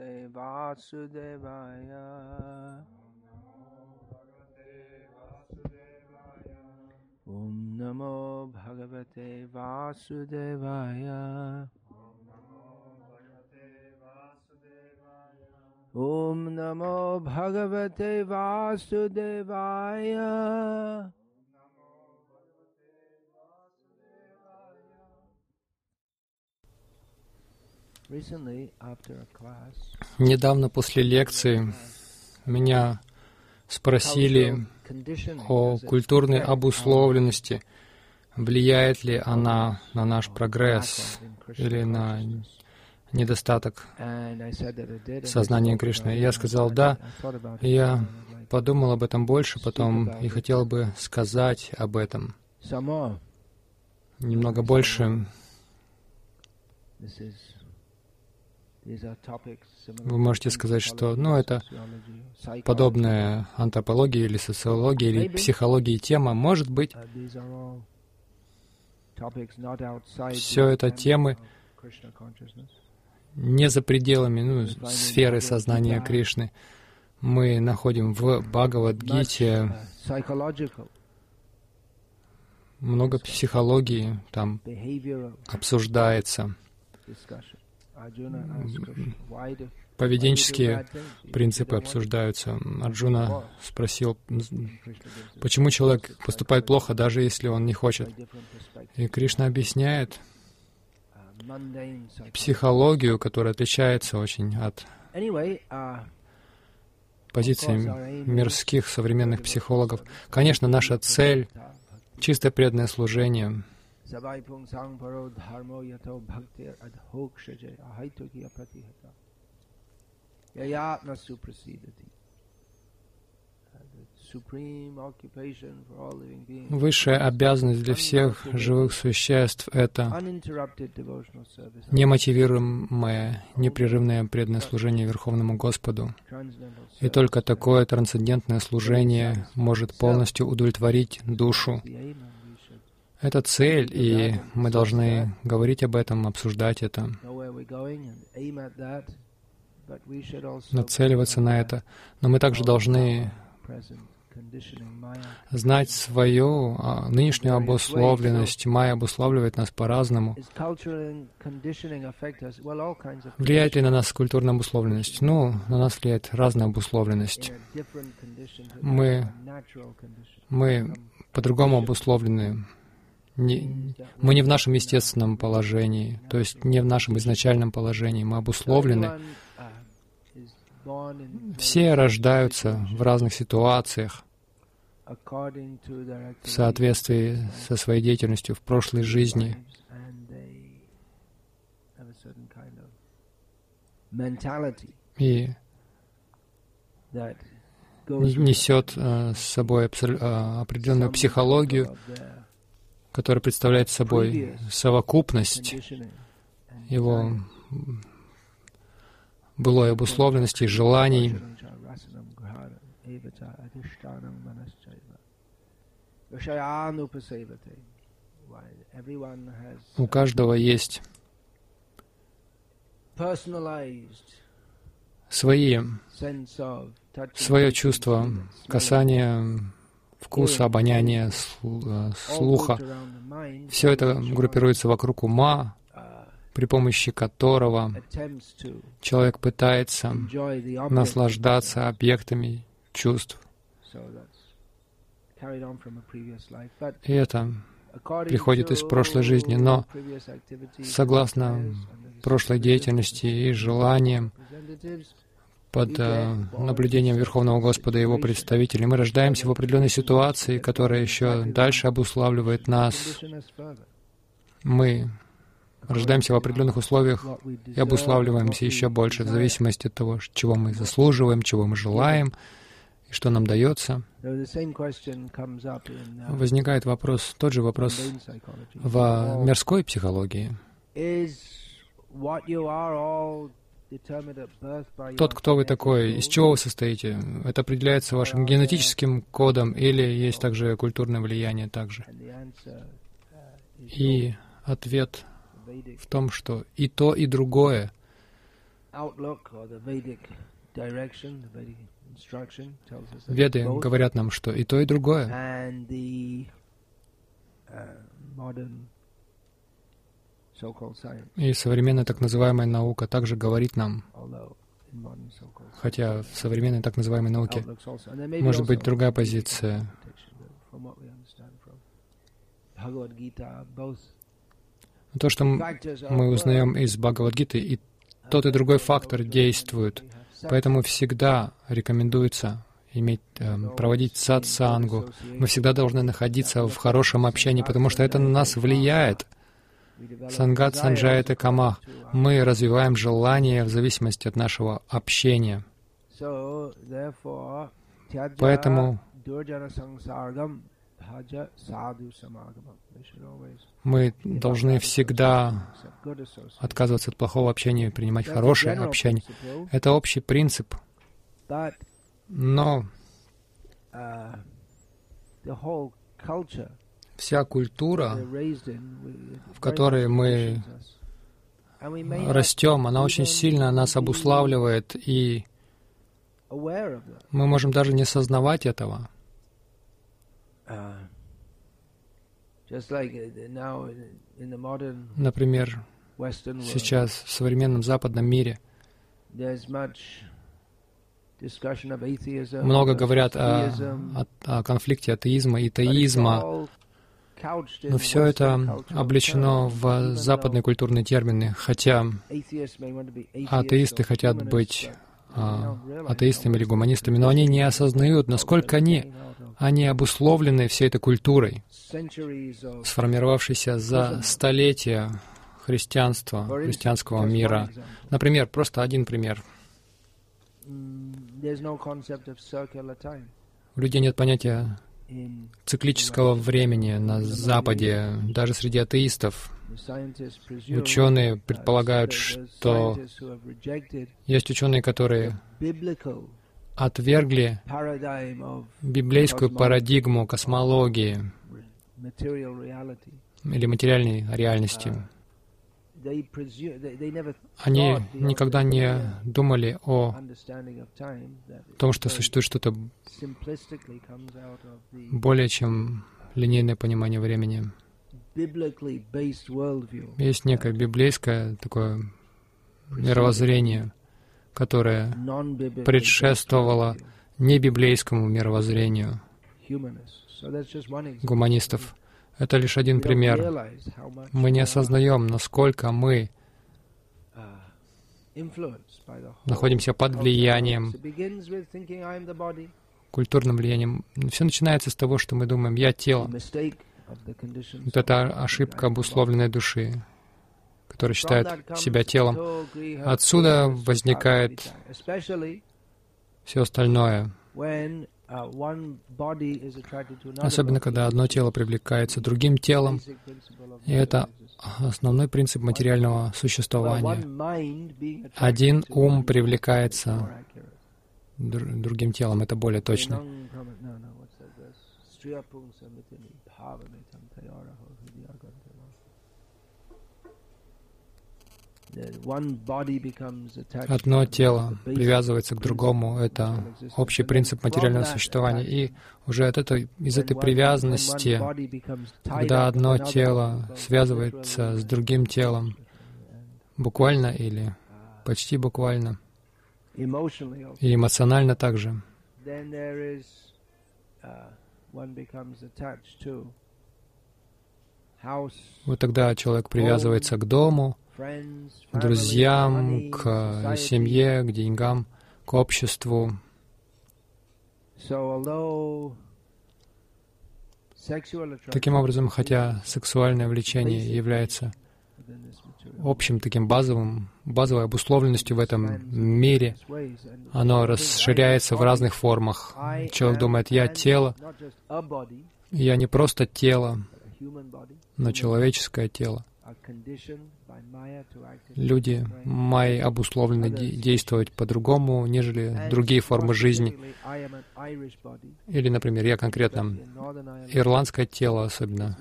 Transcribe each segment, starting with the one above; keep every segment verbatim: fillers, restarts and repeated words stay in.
Bhagavate Vasudevaya. Om Namo Bhagavate Vasudevaya. Om Namo Bhagavate Vasudevaya. Недавно после лекции меня спросили о культурной обусловленности, влияет ли она на наш прогресс или на недостаток сознания Кришны. Я сказал «да». Я подумал об этом больше потом и хотел бы сказать об этом немного больше. Вы можете сказать, что ну, это подобная антропология или социология или психология тема. Может быть, все это темы не за пределами ну, сферы сознания Кришны. Мы находим в Бхагавад-гите много психологии, там обсуждается. Поведенческие принципы обсуждаются. Арджуна спросил, почему человек поступает плохо, даже если он не хочет. И Кришна объясняет психологию, которая отличается очень от позиций мирских современных психологов. Конечно, наша цель — чистое преданное служение. Высшая обязанность для всех живых существ — это немотивируемое, непрерывное преданное служение Верховному Господу. И только такое трансцендентное служение может полностью удовлетворить душу. Это цель, и мы должны говорить об этом, обсуждать это, нацеливаться на это. Но мы также должны знать свою а, нынешнюю обусловленность. Майя обуславливает нас по-разному. Влияет ли на нас культурная обусловленность? Ну, на нас влияет разная обусловленность. Мы, мы по-другому обусловлены. Не, мы не в нашем естественном положении, то есть не в нашем изначальном положении. Мы обусловлены. Все рождаются в разных ситуациях в соответствии со своей деятельностью в прошлой жизни. И несет с собой определенную психологию, которая представляет собой совокупность его былой обусловленности, желаний. У каждого есть свои, свое чувство касания, вкуса, обоняния, слуха. Все это группируется вокруг ума, при помощи которого человек пытается наслаждаться объектами чувств. И это приходит из прошлой жизни, но согласно прошлой деятельности и желаниям, под э, наблюдением Верховного Господа и Его представителей, мы рождаемся в определенной ситуации, которая еще дальше обуславливает нас. Мы рождаемся в определенных условиях и обуславливаемся еще больше в зависимости от того, чего мы заслуживаем, чего мы желаем и что нам дается. Возникает вопрос, тот же вопрос в мирской психологии. Тот, кто вы такой, из чего вы состоите, это определяется вашим генетическим кодом или есть также культурное влияние также? И ответ в том, что и то, и другое Веды говорят нам, что и то, и другое. И современная так называемая наука также говорит нам, хотя в современной так называемой науке может быть другая позиция. То, что мы узнаем из Бхагавад-гиты, и тот и другой фактор действуют. Поэтому всегда рекомендуется иметь, э, проводить сатсангу. Мы всегда должны находиться в хорошем общении, потому что это на нас влияет. Сангат санджаяте камах. Мы развиваем желание в зависимости от нашего общения. Поэтому мы должны всегда отказываться от плохого общения и принимать хорошее общение. Это общий принцип. Но вся культура, в которой мы растем, она очень сильно нас обуславливает, и мы можем даже не сознавать этого. Например, сейчас в современном западном мире много говорят о, о, о конфликте атеизма и теизма, но все это облечено в западные культурные термины, хотя атеисты хотят быть а, атеистами или гуманистами, но они не осознают, насколько они, они обусловлены всей этой культурой, сформировавшейся за столетия христианства, христианского мира. Например, просто один пример. У людей нет понятия циклического времени на Западе, даже среди атеистов. Ученые предполагают, что есть ученые, которые отвергли библейскую парадигму космологии или материальной реальности. Они никогда не думали о том, что существует что-то более чем линейное понимание времени. Есть некое библейское такое мировоззрение, которое предшествовало небиблейскому мировоззрению гуманистов. Это лишь один пример. Мы не осознаем, насколько мы находимся под влиянием, культурным влиянием. Все начинается с того, что мы думаем «я тело». Вот это ошибка обусловленной души, которая считает себя телом. Отсюда возникает все остальное. Особенно, когда одно тело привлекается другим телом, и это основной принцип материального существования. Один ум привлекается др- другим телом, это более точно. Одно тело привязывается к другому, это общий принцип материального существования. И уже от этой, из этой привязанности, когда одно тело связывается с другим телом, буквально или почти буквально, и эмоционально также, вот тогда человек привязывается к дому, к друзьям, к семье, к деньгам, к обществу. Таким образом, хотя сексуальное влечение является общим таким базовым, базовой обусловленностью в этом мире, оно расширяется в разных формах. Человек думает, я тело, я не просто тело, но человеческое тело. Люди майей обусловлены действовать по-другому, нежели другие формы жизни. Или, например, я конкретно ирландское тело, особенно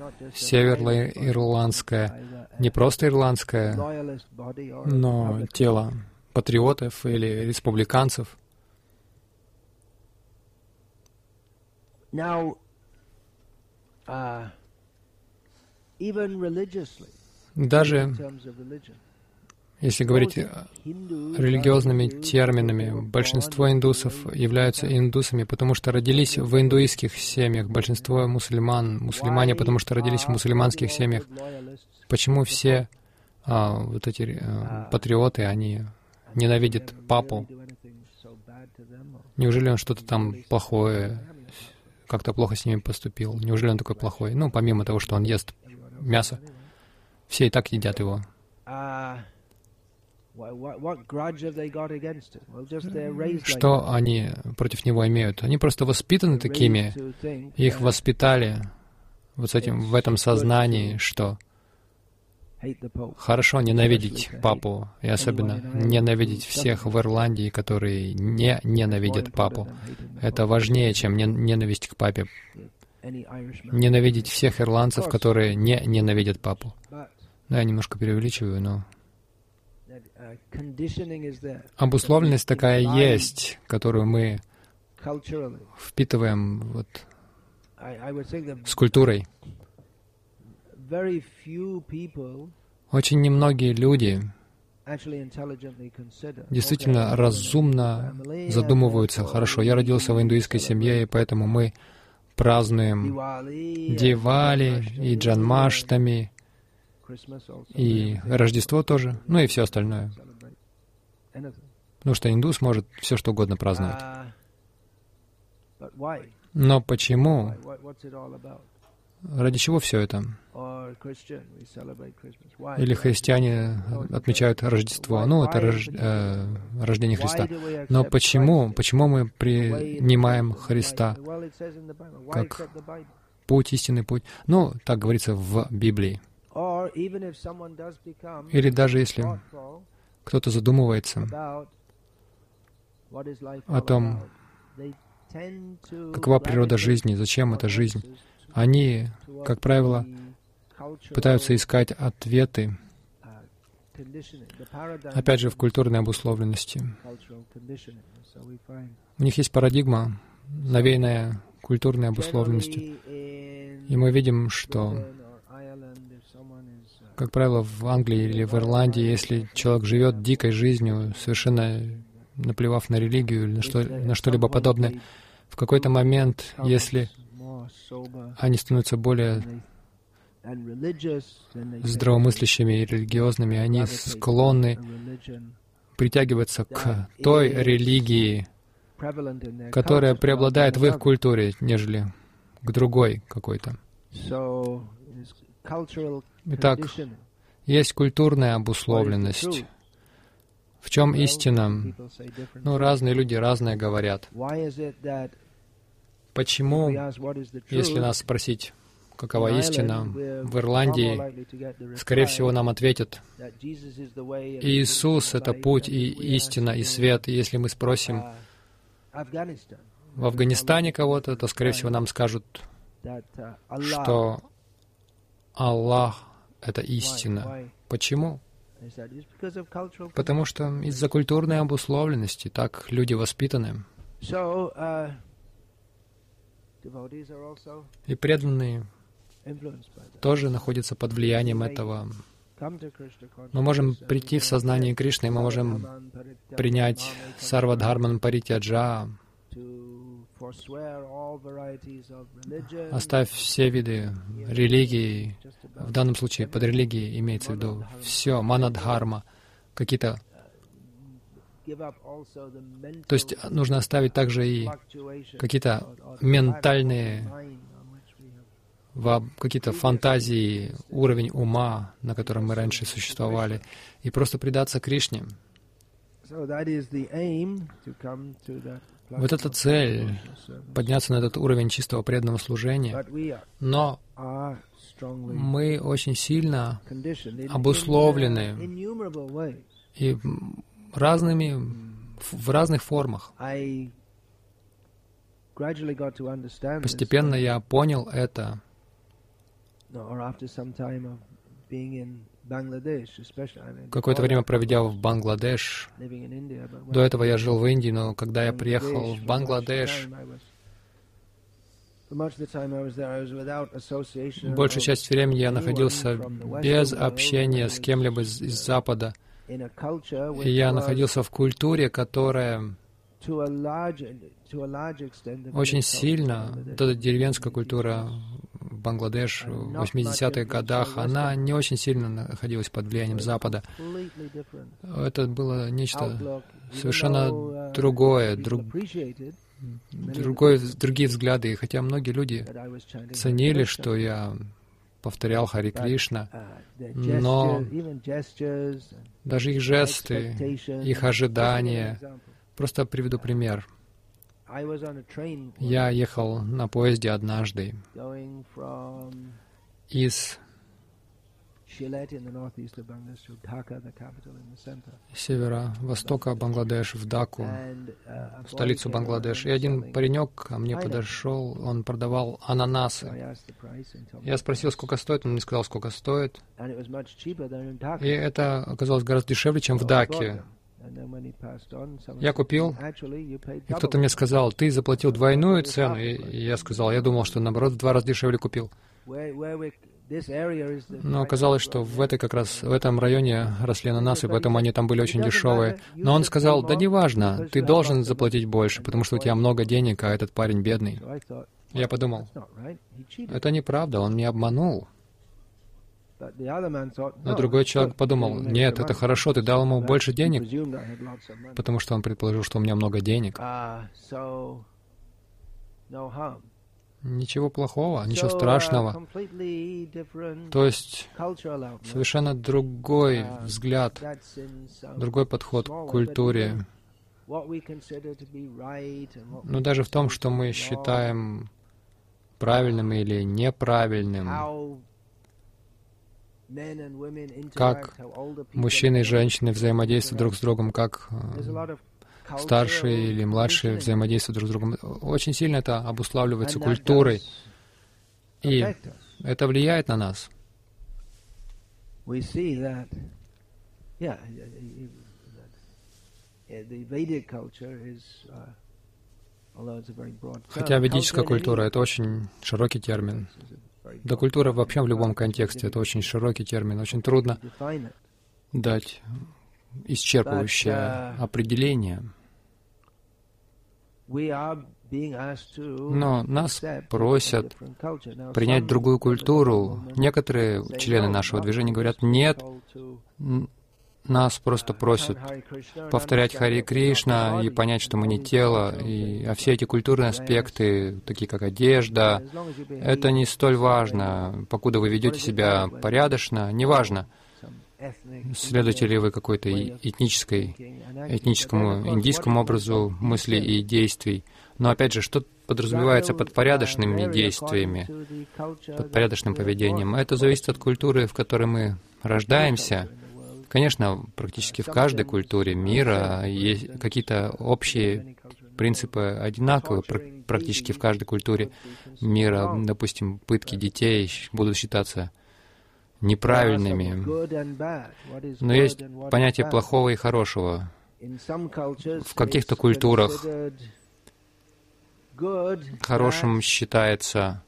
североирландское, не просто ирландское, но тело патриотов или республиканцев. Now, uh, even religiously, даже если говорить религиозными терминами, большинство индусов являются индусами, потому что родились в индуистских семьях, большинство мусульман, мусульмане, потому что родились в мусульманских семьях. Почему все а, вот эти а, патриоты, они ненавидят папу? Неужели он что-то там плохое, как-то плохо с ними поступил? Неужели он такой плохой? Ну, помимо того, что он ест мясо, все и так едят его. Что они против него имеют? Они просто воспитаны такими, их воспитали вот с этим, в этом сознании, что хорошо ненавидеть папу, и особенно ненавидеть всех в Ирландии, которые не ненавидят папу. Это важнее, чем ненависть к папе. Ненавидеть всех ирландцев, которые не ненавидят папу. Да, я немножко преувеличиваю, но обусловленность такая есть, которую мы впитываем вот с культурой. Очень немногие люди действительно разумно задумываются. Хорошо, я родился в индуистской семье, и поэтому мы празднуем Дивали и Джанмаштами, и Рождество тоже, ну и все остальное. Потому что индус может все что угодно праздновать. Но почему? Ради чего все это? Или христиане отмечают Рождество, ну, это рож, э, рождение Христа. Но почему? Почему мы принимаем Христа как путь, истинный путь? Ну, так говорится в Библии. Или даже если кто-то задумывается о том, какова природа жизни, зачем эта жизнь, они, как правило, пытаются искать ответы, опять же, в культурной обусловленности. У них есть парадигма, навеянная культурной обусловленностью. И мы видим, что, как правило, в Англии или в Ирландии, если человек живет дикой жизнью, совершенно наплевав на религию или на, что, на что-либо подобное, в какой-то момент, если они становятся более здравомыслящими и религиозными, они склонны притягиваться к той религии, которая преобладает в их культуре, нежели к другой какой-то. Итак, есть культурная обусловленность. В чем истина? Ну, разные люди разное говорят. Почему, если нас спросить, какова истина, в Ирландии, скорее всего, нам ответят, Иисус — это путь и истина, и свет. И если мы спросим в Афганистане кого-то, то, скорее всего, нам скажут, что Аллах — это истина. Почему? Потому что из-за культурной обусловленности так люди воспитаны. И преданные тоже находятся под влиянием этого. Мы можем прийти в сознание Кришны, мы можем принять Сарвадхарман Паритяджа, оставь все виды религии, в данном случае под религией имеется в виду все, манадхарма, какие-то... То есть нужно оставить также и какие-то ментальные, какие-то фантазии, уровень ума, на котором мы раньше существовали, и просто предаться Кришне. Вот эта цель — подняться на этот уровень чистого преданного служения, но мы очень сильно обусловлены и разными, в разных формах. Постепенно я понял это какое-то время проведя в Бангладеш. До этого я жил в Индии, но когда я приехал в Бангладеш, большую часть времени я находился без общения с кем-либо из, из Запада. И я находился в культуре, которая очень сильно, вот эта деревенская культура Бангладеш в восьмидесятых годах, она не очень сильно находилась под влиянием Запада. Это было нечто совершенно другое, друг, другое, другие взгляды. И хотя многие люди ценили, что я повторял Хари Кришна, но даже их жесты, их ожидания. Просто приведу пример. Я ехал на поезде однажды из северо-востока Бангладеш в Даку, столицу Бангладеш. И один паренек ко мне подошел, он продавал ананасы. Я спросил, сколько стоит, он мне сказал, сколько стоит. И это оказалось гораздо дешевле, чем в Даке. Я купил, и кто-то мне сказал, ты заплатил двойную цену, и я сказал, я думал, что наоборот в два раза дешевле купил. Но оказалось, что в этой как раз, в этом районе росли ананасы, поэтому они там были очень дешевые. Но он сказал, да неважно, ты должен заплатить больше, потому что у тебя много денег, а этот парень бедный. Я подумал, это неправда, он меня обманул. Но другой человек подумал, нет, это хорошо, ты дал ему больше денег, потому что он предположил, что у меня много денег. Ничего плохого, ничего страшного. То есть совершенно другой взгляд, другой подход к культуре. Но даже в том, что мы считаем правильным или неправильным, как мужчины и женщины взаимодействуют друг с другом, как старшие или младшие взаимодействуют друг с другом. Очень сильно это обуславливается культурой, и это влияет на нас. Хотя ведическая культура — это очень широкий термин. Да, культура вообще в любом контексте — это очень широкий термин, очень трудно дать исчерпывающее определение. Но нас просят принять другую культуру. Некоторые члены нашего движения говорят, нет, нас просто просят повторять Хари Кришна и понять, что мы не тело, и, а все эти культурные аспекты, такие как одежда, это не столь важно. Покуда вы ведете себя порядочно, неважно, следуете ли вы какой-то этнической, этническому, индийскому образу мыслей и действий. Но опять же, что подразумевается под порядочными действиями, под порядочным поведением? Это зависит от культуры, в которой мы рождаемся. Конечно, практически в каждой культуре мира есть какие-то общие принципы одинаковые, практически в каждой культуре мира. Допустим, пытки детей будут считаться неправильными. Но есть понятие плохого и хорошего. В каких-то культурах хорошим считается,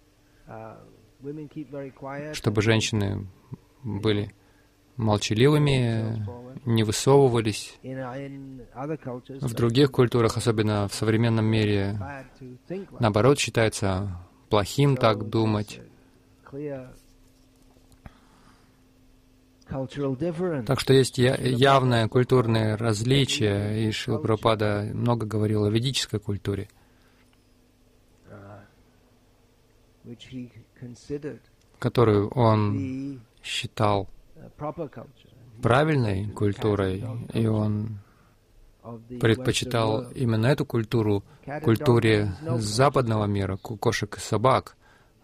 чтобы женщины были молчаливыми, не высовывались. В других культурах, особенно в современном мире, наоборот, считается плохим так думать. Так что есть явное культурное различие, и Шрила Прабхупада много говорил о ведической культуре, которую он считал правильной культурой, и он предпочитал именно эту культуру культуре западного мира, кошек и собак.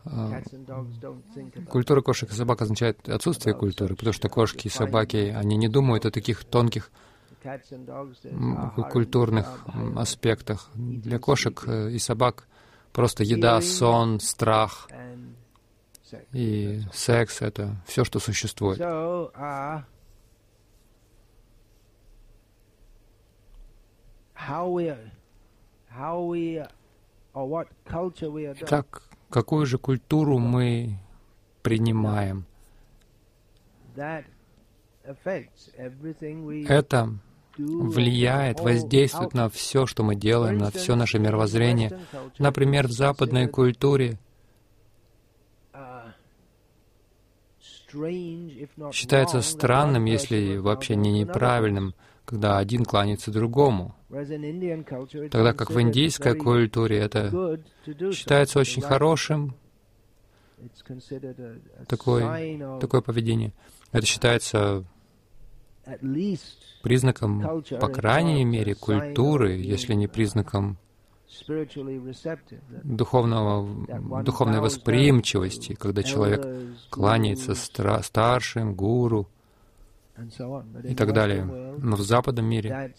Культура кошек и собак означает отсутствие культуры, потому что кошки и собаки, они не думают о таких тонких культурных аспектах. Для кошек и собак просто еда, сон, страх. И секс — это все, что существует. Итак, какую же культуру мы принимаем? Это влияет, воздействует на все, что мы делаем, на все наше мировоззрение. Например, в западной культуре считается странным, если вообще не неправильным, когда один кланяется другому. Тогда как в индийской культуре это считается очень хорошим, такое, такое поведение. Это считается признаком, по крайней мере, культуры, если не признаком духовного, духовной восприимчивости, когда человек кланяется стра- старшим, гуру и так далее. Но в западном мире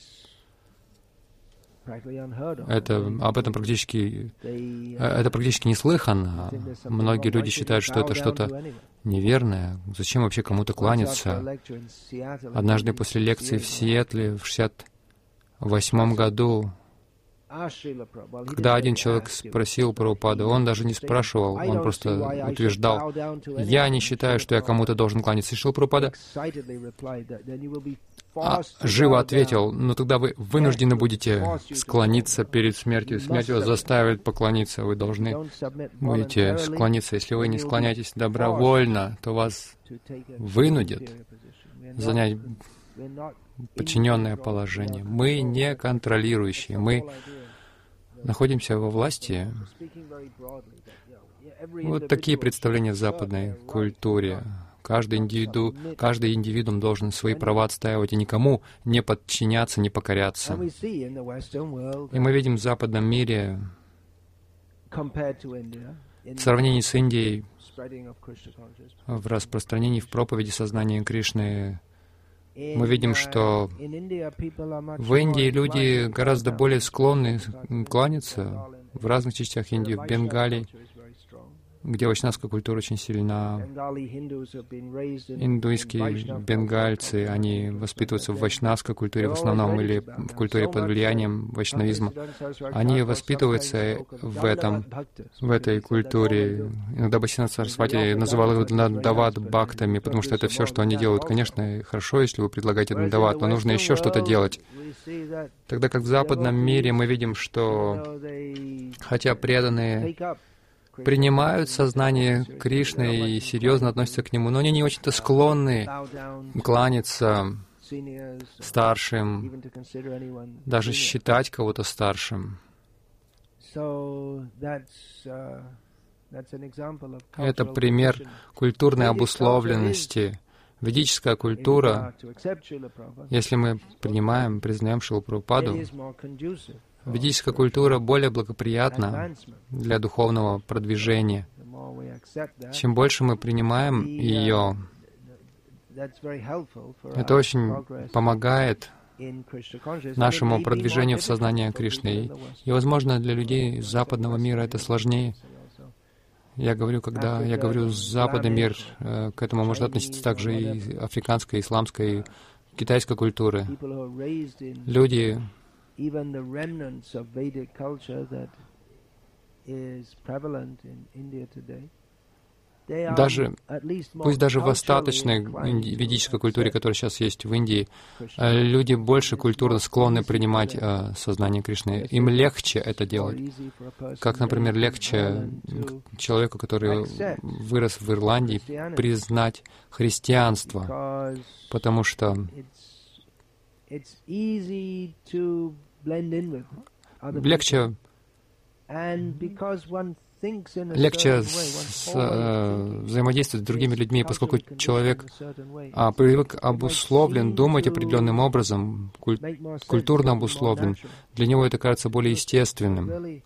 это, об этом практически, это практически неслыханно. Многие люди считают, что это что-то неверное. Зачем вообще кому-то кланяться? Однажды после лекции в Сиэтле в шестьдесят восьмом году, когда один человек спросил Прабхупаду, он даже не спрашивал, он просто утверждал: «Я не считаю, что я кому-то должен кланяться». И Шрила Прабхупада а, живо ответил: «Ну тогда вы вынуждены будете склониться перед смертью. Смерть вас заставит поклониться, вы должны будете склониться. Если вы не склоняетесь добровольно, то вас вынудят занять подчиненное положение. Мы не контролирующие, мы находимся во власти». Вот такие представления в западной культуре. Каждый индивиду, каждый индивидуум должен свои права отстаивать и никому не подчиняться, не покоряться. И мы видим в западном мире, в сравнении с Индией, в распространении, в проповеди сознания Кришны, мы видим, что в Индии люди гораздо более склонны кланяться. В разных частях Индии, в Бенгалии, где вайшнавская культура очень сильна. Индуистские бенгальцы, они воспитываются в вайшнавской культуре в основном или в культуре под влиянием вайшнавизма. Они воспитываются в этом, в этой культуре. Иногда Бхактисиданта Сарасвати называл их надават-бхактами, потому что это все, что они делают. Конечно, хорошо, если вы предлагаете надават, но нужно еще что-то делать. Тогда как в западном мире мы видим, что хотя преданные принимают сознание Кришны и серьезно относятся к Нему, но они не очень-то склонны кланяться старшим, даже считать кого-то старшим. Это пример культурной обусловленности. Ведическая культура, если мы принимаем, признаем Шрилу Прабхупаду, ведическая культура более благоприятна для духовного продвижения. Чем больше мы принимаем ее, это очень помогает нашему продвижению в сознание Кришны. И, возможно, для людей из западного мира это сложнее. Я говорю, когда я говорю «западный мир», к этому можно относиться также и африканской, исламской, китайской культуры. Люди, даже, пусть даже в остаточной ведической культуре, которая сейчас есть в Индии, люди больше культурно склонны принимать э, сознание Кришны. Им легче это делать. Как, например, легче человеку, который вырос в Ирландии, признать христианство, потому что легче легче с, э, взаимодействовать с другими людьми, поскольку человек а, привык обусловлен, думать определенным образом, куль, культурно обусловлен. Для него это кажется более естественным.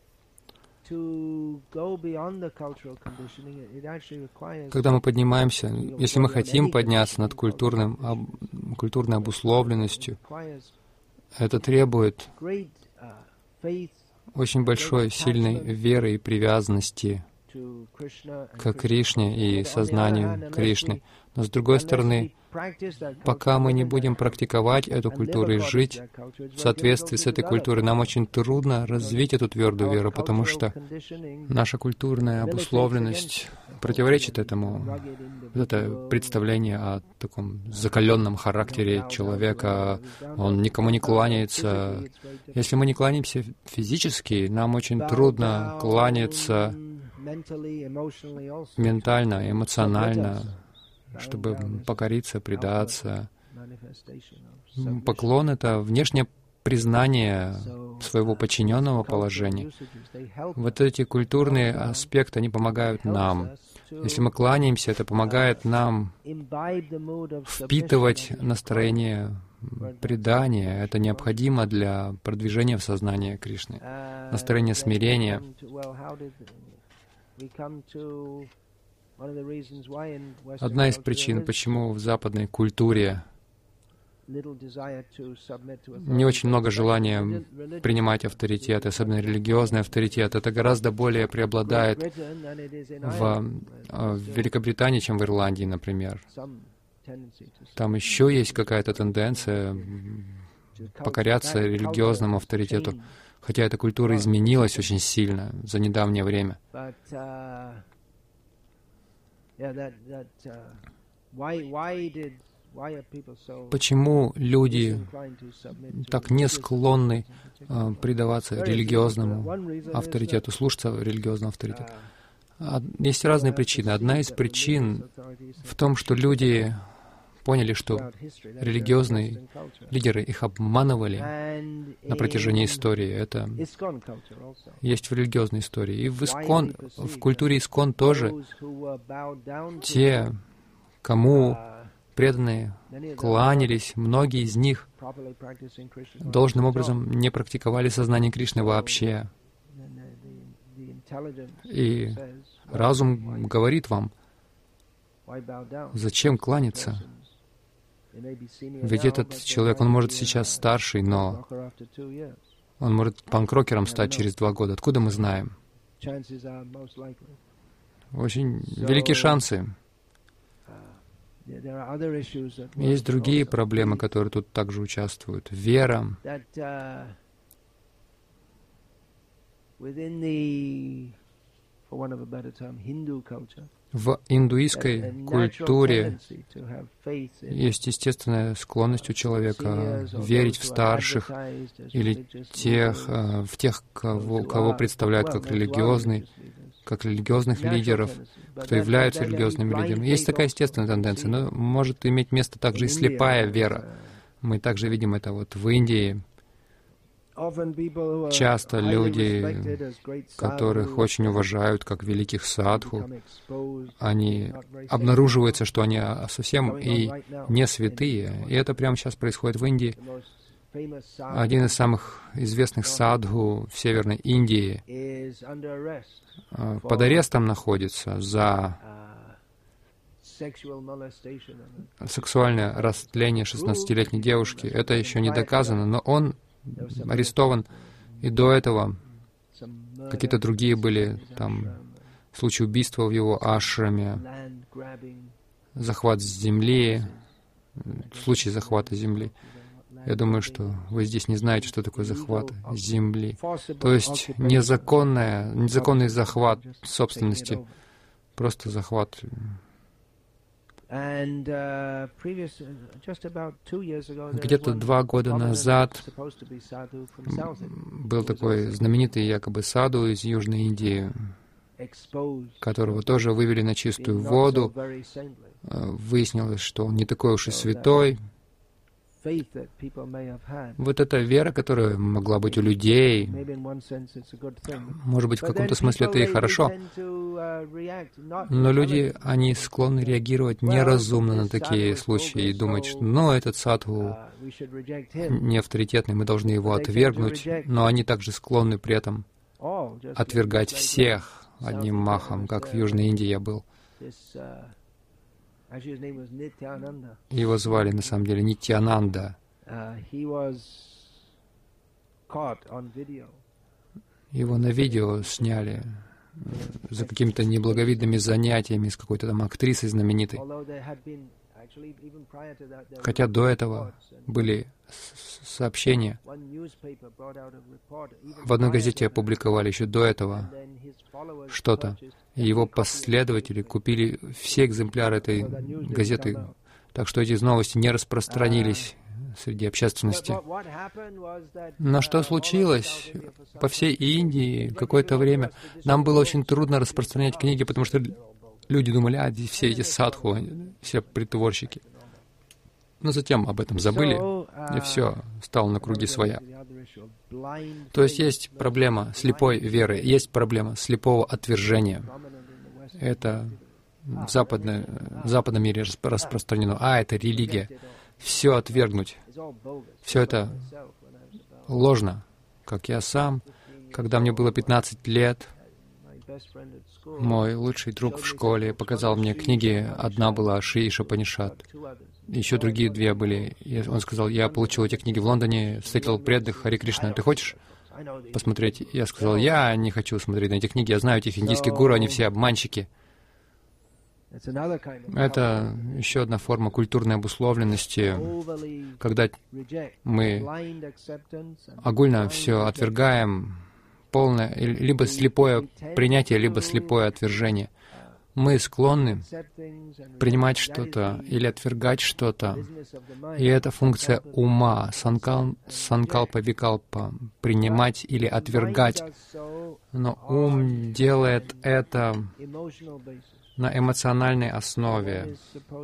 Когда мы поднимаемся, если мы хотим подняться над культурным, об, культурной обусловленностью, это требует очень большой, сильной веры и привязанности к Кришне и сознанию Кришны. Но с другой стороны, пока мы не будем практиковать эту культуру и жить в соответствии с этой культурой, нам очень трудно развить эту твердую веру, потому что наша культурная обусловленность противоречит этому. Вот это представление о таком закаленном характере человека, он никому не кланяется. Если мы не кланяемся физически, нам очень трудно кланяться ментально, эмоционально, чтобы покориться, предаться. Поклон — это внешнее признание своего подчиненного положения. Вот эти культурные аспекты, они помогают нам. Если мы кланяемся, это помогает нам впитывать настроение предания. Это необходимо для продвижения в сознание Кришны. Настроение смирения. Одна из причин, почему в западной культуре не очень много желания принимать авторитет, особенно религиозный авторитет. Это гораздо более преобладает в, в Великобритании, чем в Ирландии, например. Там еще есть какая-то тенденция покоряться религиозному авторитету, хотя эта культура изменилась очень сильно за недавнее время. Почему люди так не склонны э, предаваться религиозному авторитету, слушаться религиозному авторитету? Есть разные причины. Одна из причин в том, что люди поняли, что религиозные лидеры их обманывали на протяжении истории. Это есть в религиозной истории. И в Искон, в культуре Искон тоже те, кому преданные кланялись, многие из них должным образом не практиковали сознание Кришны вообще. И разум говорит вам, зачем кланяться? Ведь этот человек, он может сейчас старший, но он может панк-рокером стать через два года. Откуда мы знаем? Очень велики шансы. Есть другие проблемы, которые тут также участвуют. Вера. В индуистской культуре есть естественная склонность у человека верить в старших или тех, в тех, кого, кого представляют как религиозный, как религиозных лидеров, кто являются религиозными лидерами. Есть такая естественная тенденция, но может иметь место также и слепая вера. Мы также видим это вот в Индии. Часто люди, которых очень уважают как великих садху, они обнаруживается, что они совсем и не святые. И это прямо сейчас происходит в Индии. Один из самых известных садху в Северной Индии под арестом находится за сексуальное растление шестнадцатилетней девушки. Это еще не доказано, но он арестован, и до этого какие-то другие были там случаи убийства в его ашраме, захват земли, случай захвата земли. Я думаю, что вы здесь не знаете, что такое захват земли. То есть незаконная, незаконный захват собственности, просто захват. Где-то два года назад был такой знаменитый якобы саду из Южной Индии, которого тоже вывели на чистую воду. Выяснилось, что он не такой уж и святой. Вот эта вера, которая могла быть у людей, может быть, в каком-то смысле это и хорошо, но люди, они склонны реагировать неразумно на такие случаи и думать, что, ну, этот садху не авторитетный, мы должны его отвергнуть, но они также склонны при этом отвергать всех одним махом, как в Южной Индии я был. Его звали, на самом деле, Нитьянанда. Его на видео сняли. за какими-то неблаговидными занятиями с какой-то там актрисой знаменитой. Хотя до этого были сообщения. В одной газете опубликовали еще до этого что-то. И его последователи купили все экземпляры этой газеты, так что эти новости не распространились среди общественности. Но что случилось? По всей Индии какое-то время нам было очень трудно распространять книги, потому что люди думали, а, все эти садху, все притворщики. Но затем об этом забыли, и все стало на круги своя. То есть есть проблема слепой веры, есть проблема слепого отвержения. Это в, западной, в западном мире распространено. А, это религия. Все отвергнуть. Все это ложно. Как я сам, когда мне было пятнадцать лет, мой лучший друг в школе показал мне книги. Одна была Шри Ишапанишат. Еще другие две были. Он сказал, я получил эти книги в Лондоне, встретил преданных Хари Кришна. Ты хочешь посмотреть? Я сказал, я не хочу смотреть на эти книги. Я знаю этих индийских гуру, они все обманщики. Это еще одна форма культурной обусловленности, когда мы огульно все отвергаем, полное, либо слепое принятие, либо слепое отвержение. Мы склонны принимать что-то или отвергать что-то, и это функция ума, санкал, санкалпа-викалпа, принимать или отвергать. Но ум делает это на эмоциональной основе.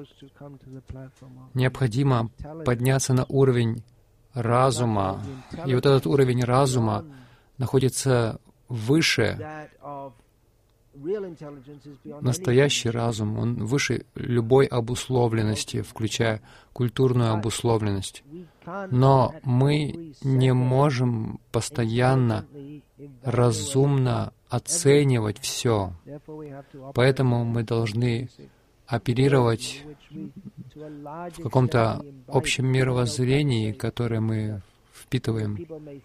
Необходимо подняться на уровень разума, и вот этот уровень разума находится выше. Настоящий разум, он выше любой обусловленности, включая культурную обусловленность. Но мы не можем постоянно разумно оценивать все. Поэтому мы должны оперировать в каком-то общем мировоззрении, которое мы впитываем.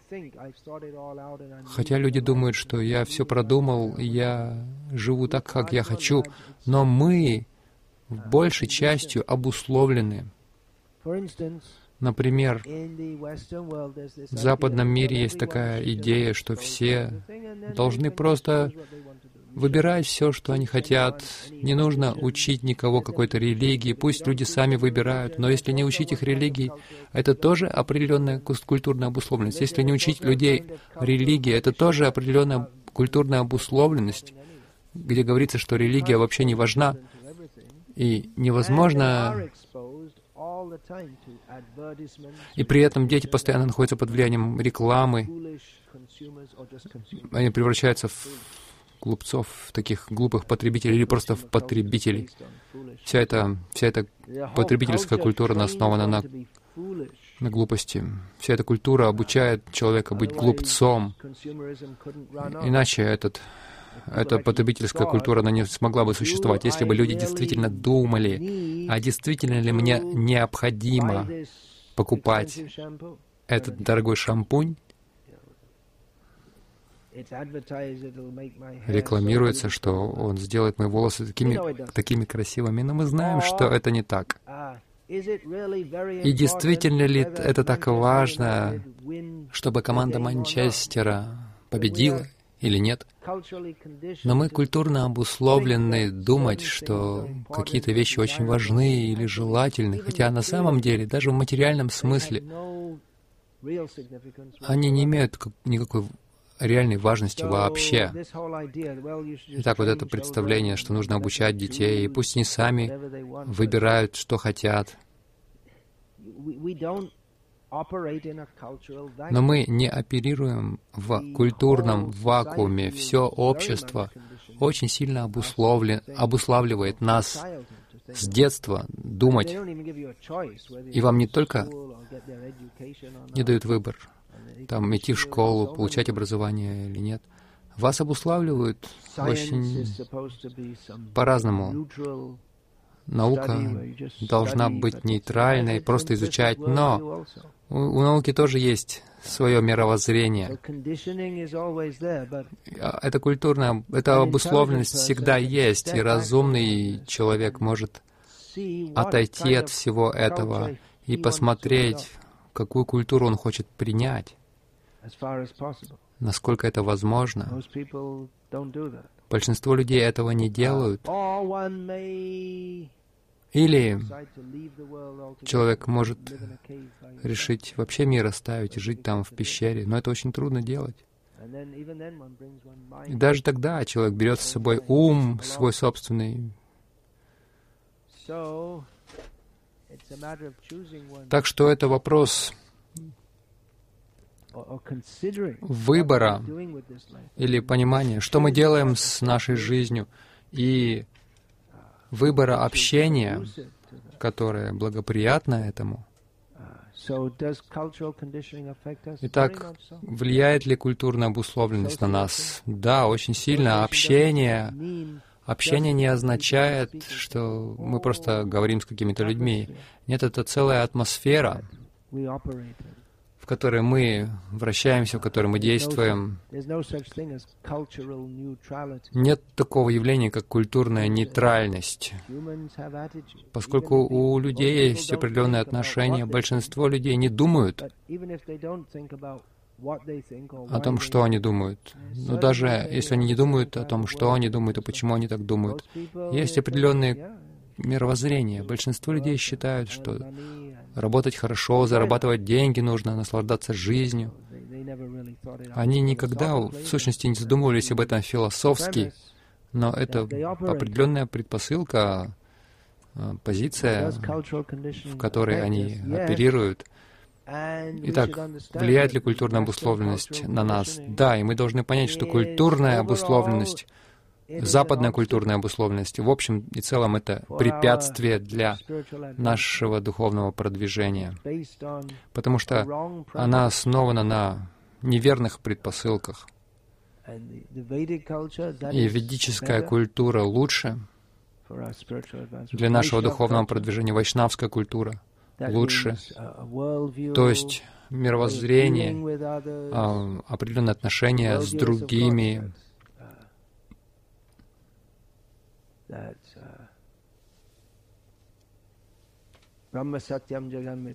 Хотя люди думают, что я все продумал, я живу так, как я хочу, но мы большей частью обусловлены. Например, в западном мире есть такая идея, что все должны просто выбирать все, что они хотят. Не нужно учить никого какой-то религии, пусть люди сами выбирают. Но если не учить их религии, это тоже определенная культурная обусловленность. Если не учить людей религии, это тоже определенная культурная обусловленность, где говорится, что религия вообще не важна, и невозможно... И при этом дети постоянно находятся под влиянием рекламы. Они превращаются в глупцов, в таких глупых потребителей или просто в потребителей. Вся эта, вся эта потребительская культура основана на, на глупости. Вся эта культура обучает человека быть глупцом. Иначе этот, эта потребительская культура, она не смогла бы существовать, если бы люди действительно думали, а действительно ли мне необходимо покупать этот дорогой шампунь. Рекламируется, что он сделает мои волосы такими, такими красивыми, но мы знаем, что это не так. И действительно ли это так важно, чтобы команда Манчестера победила или нет? Но мы культурно обусловлены думать, что какие-то вещи очень важны или желательны, хотя на самом деле, даже в материальном смысле, они не имеют никакой реальной важности вообще. Итак, вот это представление, что нужно обучать детей, и пусть они сами выбирают, что хотят. Но мы не оперируем в культурном вакууме. Все общество очень сильно обусловлен, обуславливает нас с детства думать. И вам не только не дают выбор, там, идти в школу, получать образование или нет. Вас обуславливают очень по-разному. Наука должна быть нейтральной, просто изучать, но У, у науки тоже есть свое мировоззрение. Это культурная, эта обусловленность всегда есть, и разумный человек может отойти от всего этого и посмотреть, какую культуру он хочет принять, насколько это возможно. Большинство людей этого не делают. Или человек может решить вообще мир оставить и жить там в пещере, но это очень трудно делать. И даже тогда человек берет с собой ум свой собственный. Так что это вопрос выбора или понимания, что мы делаем с нашей жизнью, и выбора общения, которое благоприятно этому. Итак, влияет ли культурная обусловленность на нас? Да, очень сильно. Общение, общение не означает, что мы просто говорим с какими-то людьми. Нет, это целая атмосфера, в которой мы вращаемся, в которой мы действуем. Нет такого явления, как культурная нейтральность. Поскольку у людей есть определенные отношения, большинство людей не думают о том, что они думают. Но даже если они не думают о том, что они думают и почему они так думают, есть определенные мировоззрения. Большинство людей считают, что работать хорошо, зарабатывать деньги нужно, наслаждаться жизнью. Они никогда, в сущности, не задумывались об этом философски, но это определенная предпосылка, позиция, в которой они оперируют. Итак, влияет ли культурная обусловленность на нас? Да, и мы должны понять, что культурная обусловленность, западная культурная обусловленность, в общем и целом, это препятствие для нашего духовного продвижения, потому что она основана на неверных предпосылках. И ведическая культура лучше для нашего духовного продвижения, вайшнавская культура лучше, то есть мировоззрение, определенные отношения с другими, Брахма Сатьям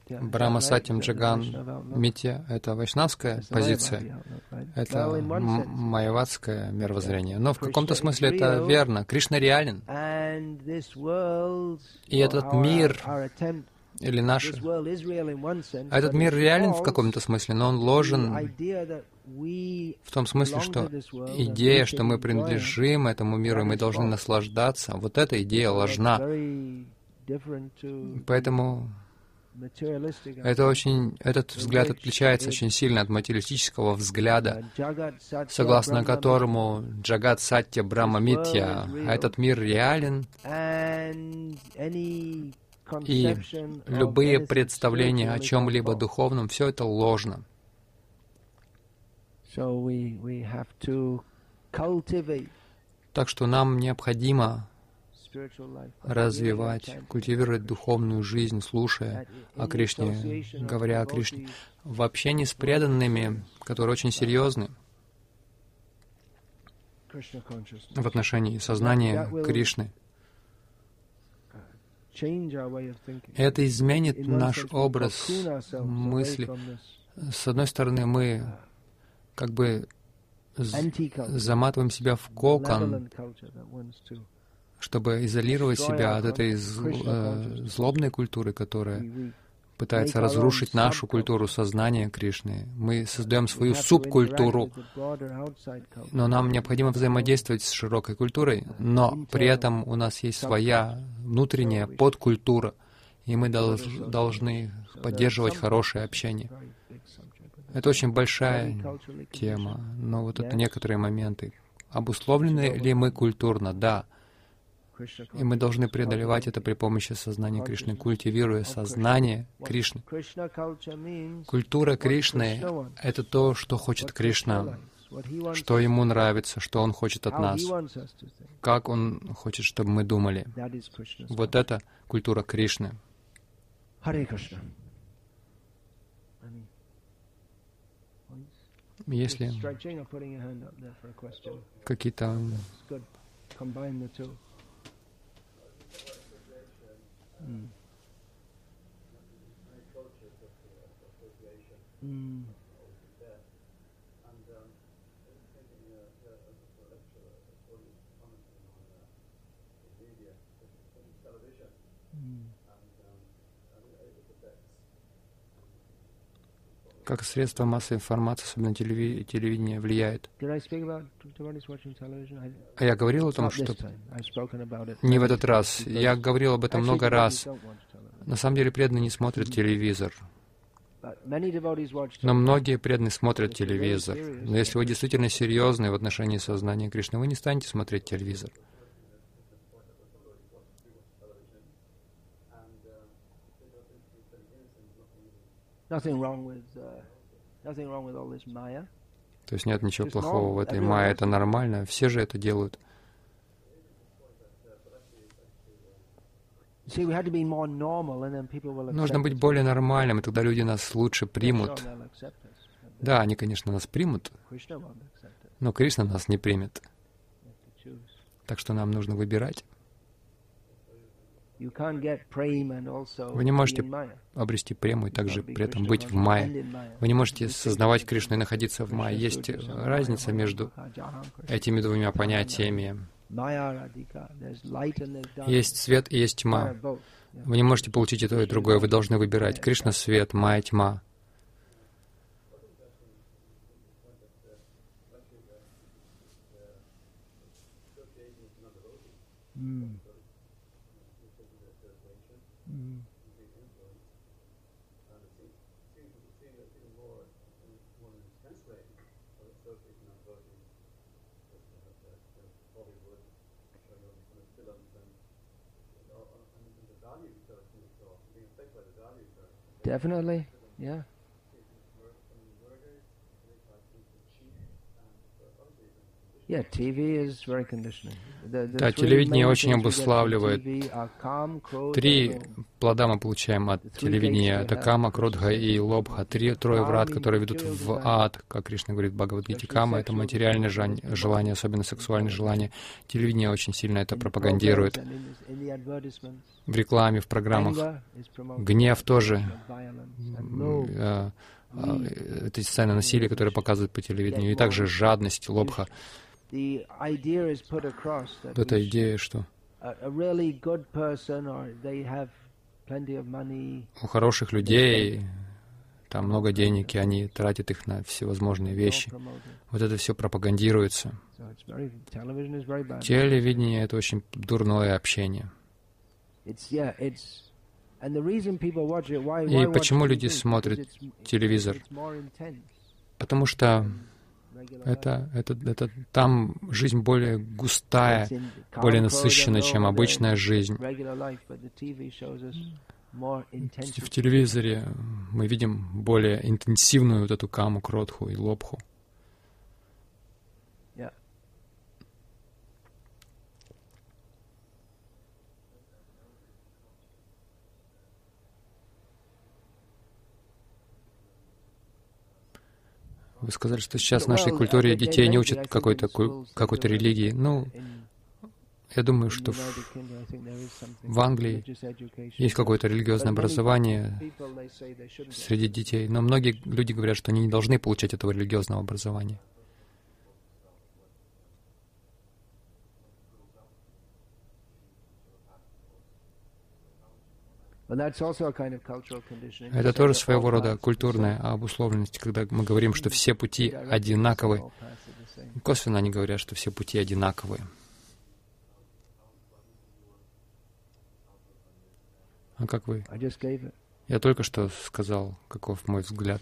Джаган Митья — это вайшнавская позиция, это майявадское мировоззрение. Но в каком-то смысле это верно. Кришна реален. И этот мир, или наш... Этот мир реален в каком-то смысле, но он ложен в том смысле, что идея, что мы принадлежим этому миру, и мы должны наслаждаться, вот эта идея ложна. Поэтому это очень, этот взгляд отличается очень сильно от материалистического взгляда, согласно которому Джагат Сатья Брахма Митья, этот мир реален, и любые представления о чем-либо духовном, все это ложно. Так что нам необходимо развивать, культивировать духовную жизнь, слушая о Кришне, говоря о Кришне, в общении с преданными, которые очень серьезны в отношении сознания Кришны. Это изменит наш образ мысли. С одной стороны, мы как бы заматываем себя в кокон, чтобы изолировать себя от этой злобной культуры, которая пытается разрушить нашу культуру сознания Кришны. Мы создаем свою субкультуру, но нам необходимо взаимодействовать с широкой культурой, но при этом у нас есть своя внутренняя подкультура, и мы долж, должны поддерживать хорошее общение. Это очень большая тема, но вот это некоторые моменты. Обусловлены ли мы культурно? Да. И мы должны преодолевать это при помощи сознания Кришны, культивируя сознание Кришны. Культура Кришны — это то, что хочет Кришна, что Ему нравится, что Он хочет от нас, как Он хочет, чтобы мы думали. Вот это культура Кришны. Если какие-то Mm. как средство массовой информации, особенно телеви- телевидение, влияет. А я говорил о том, что... Не в этот раз. Я говорил об этом много раз. На самом деле преданные не смотрят телевизор. Но многие преданные смотрят телевизор. Но если вы действительно серьезны в отношении сознания Кришны, вы не станете смотреть телевизор. То есть нет ничего плохого в этой майе, это нормально, все же это делают. Нужно быть более нормальным, и тогда люди нас лучше примут. Да, они, конечно, нас примут, но Кришна нас не примет. Так что нам нужно выбирать. Вы не можете обрести прему и также при этом быть в майе. Вы не можете сознавать Кришну и находиться в майе. Есть разница между этими двумя понятиями. Есть свет и есть тьма. Вы не можете получить и то, и другое. Вы должны выбирать. Кришна — свет, майя — тьма. Definitely, yeah. Yeah, ти ви is very conditioning. Да, телевидение очень обуславливает. Три плода мы получаем от телевидения. Это кама, кродха и лобха. Три, трое врат, которые ведут в ад, как Кришна говорит в Бхагавад-гите. Кама — это материальное желание, особенно сексуальное желание. Телевидение очень сильно это пропагандирует. В рекламе, в программах. Гнев тоже. Это сцены насилия, которые показывают по телевидению. И также жадность, лобха. Эта идея, что у хороших людей там много денег, и они тратят их на всевозможные вещи. Вот это все пропагандируется. Телевидение — это очень дурное общение. И почему люди смотрят телевизор? Потому что это, это, это, там жизнь более густая, более насыщенная, чем обычная жизнь. В телевизоре мы видим более интенсивную вот эту каму, кродху и лобху. Вы сказали, что сейчас в нашей культуре детей не учат какой-то, какой-то религии. Ну, я думаю, что в, в Англии есть какое-то религиозное образование среди детей, но многие люди говорят, что они не должны получать этого религиозного образования. Это тоже своего рода культурная обусловленность, когда мы говорим, что все пути одинаковы. Косвенно они говорят, что все пути одинаковые. А как вы? Я только что сказал, каков мой взгляд.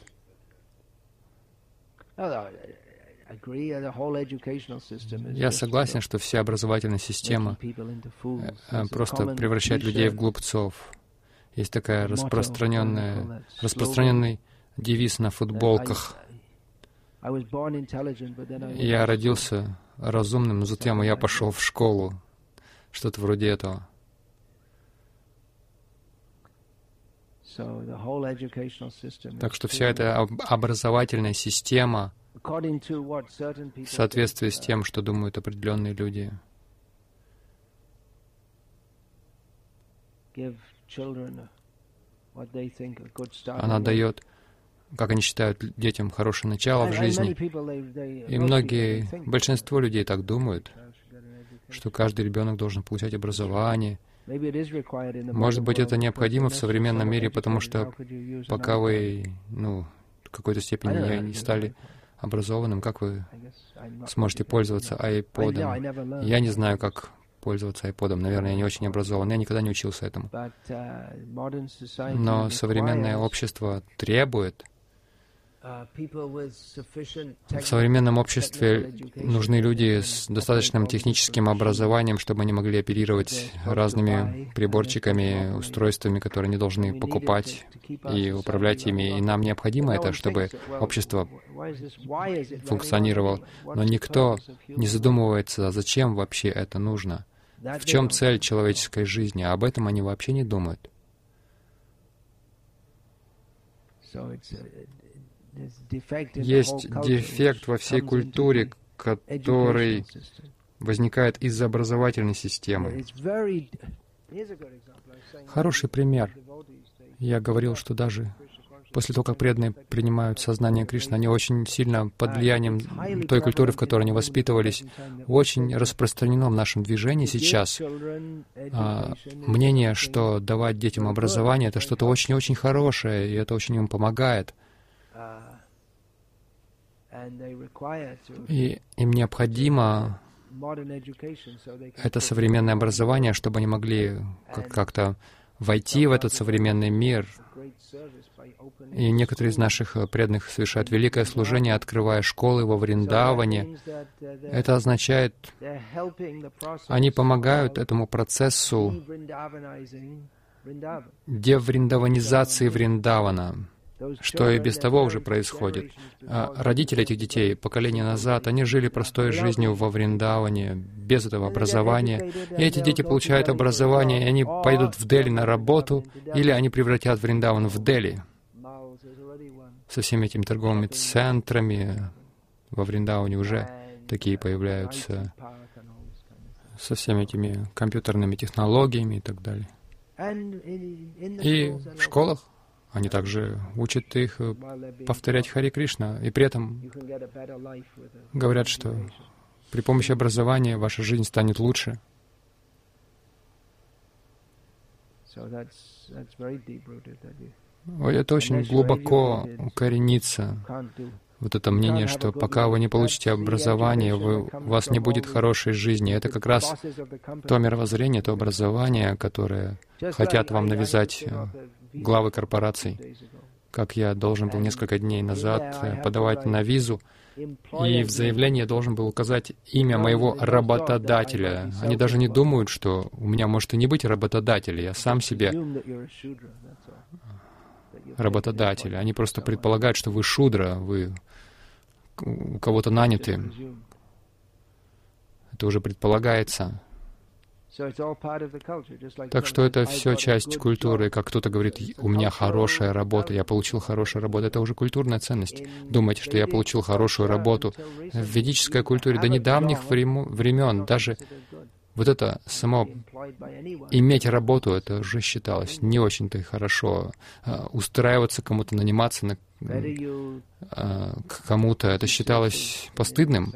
Я согласен, что вся образовательная система просто превращает людей в глупцов. Есть такая распространенная, распространенный девиз на футболках. Я родился разумным, но затем я пошел в школу. Что-то вроде этого. Так что вся эта образовательная система в соответствии с тем, что думают определенные люди. Она дает, как они считают, детям хорошее начало в жизни. И многие, большинство людей так думают, что каждый ребенок должен получать образование. Может быть, это необходимо в современном мире, потому что пока вы, ну, в какой-то степени не стали образованным, как вы сможете пользоваться айподом? Я не знаю, как пользоваться айподом. Наверное, я не очень образован. Я никогда не учился этому. Но современное общество требует. В современном обществе нужны люди с достаточным техническим образованием, чтобы они могли оперировать разными приборчиками, устройствами, которые они должны покупать и управлять ими. И нам необходимо это, чтобы общество функционировало. Но никто не задумывается, зачем вообще это нужно. В чем цель человеческой жизни? Об этом они вообще не думают. Есть дефект во всей культуре, который возникает из-за образовательной системы. Хороший пример. Я говорил, что даже после того, как преданные принимают сознание Кришны, они очень сильно под влиянием той культуры, в которой они воспитывались, очень распространено в нашем движении сейчас а, мнение, что давать детям образование — это что-то очень-очень хорошее, и это очень им помогает. И им необходимо это современное образование, чтобы они могли как-то войти в этот современный мир. И некоторые из наших преданных совершают великое служение, открывая школы во Вриндаване. Это означает, они помогают этому процессу девриндаванизации Вриндавана, что и без того уже происходит. А родители этих детей поколения назад, они жили простой жизнью во Вриндаване, без этого образования. И эти дети получают образование, и они пойдут в Дели на работу, или они превратят Вриндаван в Дели. Со всеми этими торговыми центрами во Вриндаване уже такие появляются, со всеми этими компьютерными технологиями и так далее. И в школах они также учат их повторять Хари Кришна, и при этом говорят, что при помощи образования ваша жизнь станет лучше. Это очень глубоко укоренится, вот это мнение, что пока вы не получите образование, вы, у вас не будет хорошей жизни. Это как раз то мировоззрение, то образование, которое хотят вам навязать главы корпораций. Как я должен был несколько дней назад подавать на визу, и в заявлении я должен был указать имя моего работодателя. Они даже не думают, что у меня может и не быть работодателя, я сам себе работодатель. Они просто предполагают, что вы шудра, вы у кого-то наняты. Это уже предполагается. Так что это все часть культуры. Как кто-то говорит, у меня хорошая работа, я получил хорошую работу. Это уже культурная ценность. Думаете, что я получил хорошую работу. В ведической культуре до недавних времен даже вот это само иметь работу, это уже считалось не очень-то хорошо. Устраиваться кому-то, наниматься на, к кому-то, это считалось постыдным.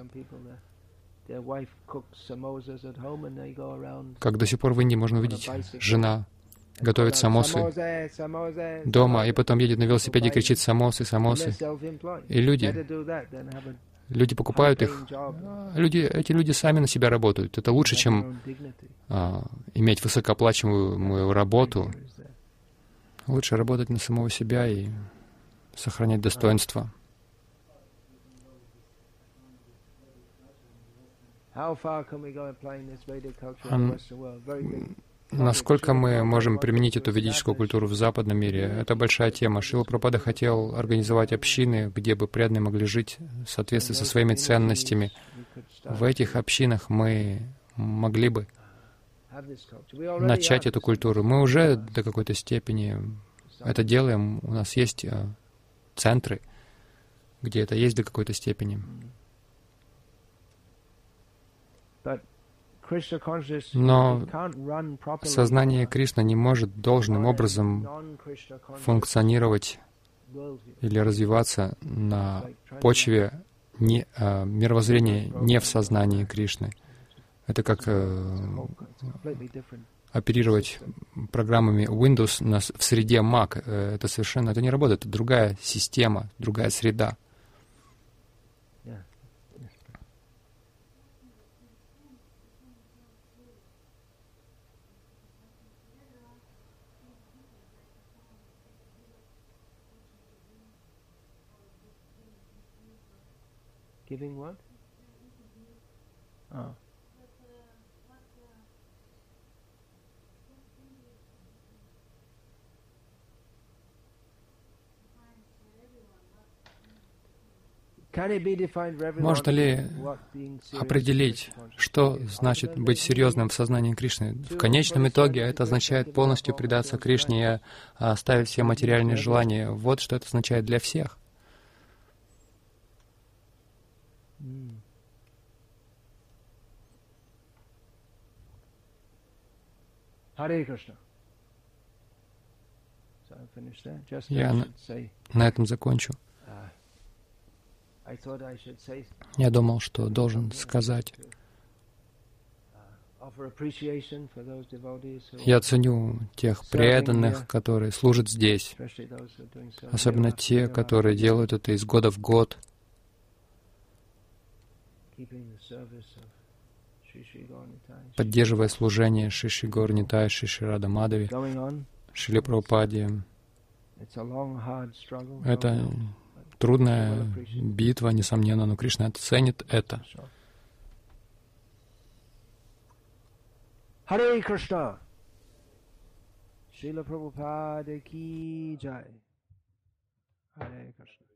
Как до сих пор в Индии можно увидеть, жена готовит самосы дома, и потом едет на велосипеде и кричит «самосы, самосы». И люди, люди покупают их. Люди, эти люди сами на себя работают. Это лучше, чем а, иметь высокооплачиваемую работу. Лучше работать на самого себя и сохранять достоинство. Насколько мы можем применить эту ведическую культуру в западном мире? Это большая тема. Шрила Прабхупада хотел организовать общины, где бы преданные могли жить в соответствии со своими ценностями. В этих общинах мы могли бы начать эту культуру. Мы уже до какой-то степени это делаем. У нас есть центры, где это есть до какой-то степени. Но сознание Кришны не может должным образом функционировать или развиваться на почве не, а, мировоззрения не в сознании Кришны. Это как э, оперировать программами Windows на, в среде Mac. Это совершенно это не работает. Это другая система, другая среда. Giving what? Oh. Можно ли определить, что значит быть серьезным в сознании Кришны? В конечном итоге это означает полностью предаться Кришне и оставить все материальные желания. Вот что это означает для всех. Я на, на этом закончу. Я думал, что должен сказать. Я ценю тех преданных, которые служат здесь, особенно те, которые делают это из года в год, поддерживая служение Шри Шри Гаур Нитай, Шри Шри Рада Мадхави, Шриле Прабхупаде. Это трудная битва, несомненно, но Кришна это ценит это. Харе Кришна! Шрила Прабхупада ки джай. Харе Кришна.